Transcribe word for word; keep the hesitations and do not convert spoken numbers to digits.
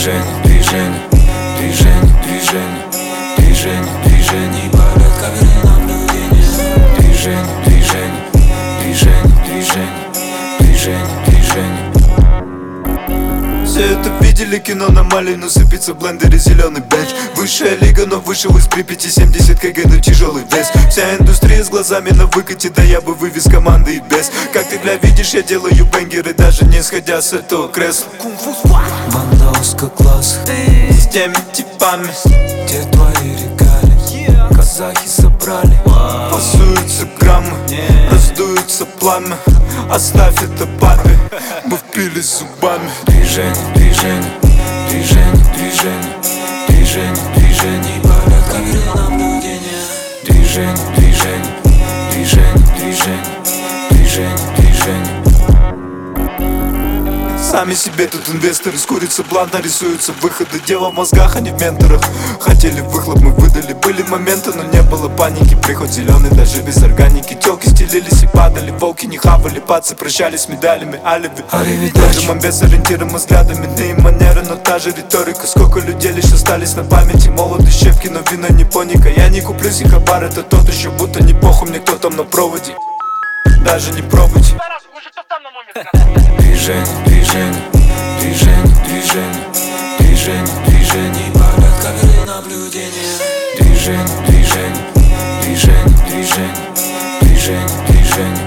Движение, движение, движение, движение, движение, движение, порядка наблюдения. Движение, движение, движение, движение, движение, движение. Все это видели, кино на Мали, но сыпется в блендере зеленый бэдж. Высшая лига, но вышел из Припяти, семьдесят килограмм, но тяжелый вес. Вся индустрия с глазами на выкате, да я бы вывез команды и без. Как ты, бля, видишь, я делаю бенгеры, даже не сходя с этого кресла. Банда узкоглазых С теми типами, где твои регалии казахи собрали. фасуются граммы, раздуются пламя. Оставь это папе, мы впились зубами. Движение, движение, движение, движение, движение, движение, порядка наблюдения. Движение, движение, движение, движение, движение, движение. Сами себе тут инвесторы, скурятся блант, нарисуются выходы. Дело в мозгах, а не в менторах. Хотели выхлоп, мы выдали. Были моменты, но не было паники. Приход зеленый, даже без органики. Телки стелились и падали, волки не хавали. Пацы прощались с медалями, алиби. Даже без ориентиром взглядами, иные манеры, но та же риторика. Сколько людей лишь остались на памяти. Молоды щепки, но вина не поника. Я не куплюсь, и хабар это тот еще, будто не похуй мне, кто там на проводе. Даже не пробуйте. Движение, движение, движение, движение, движение, движение, порядка наблюдения. Движение, движение, движение, движение, движение, движение.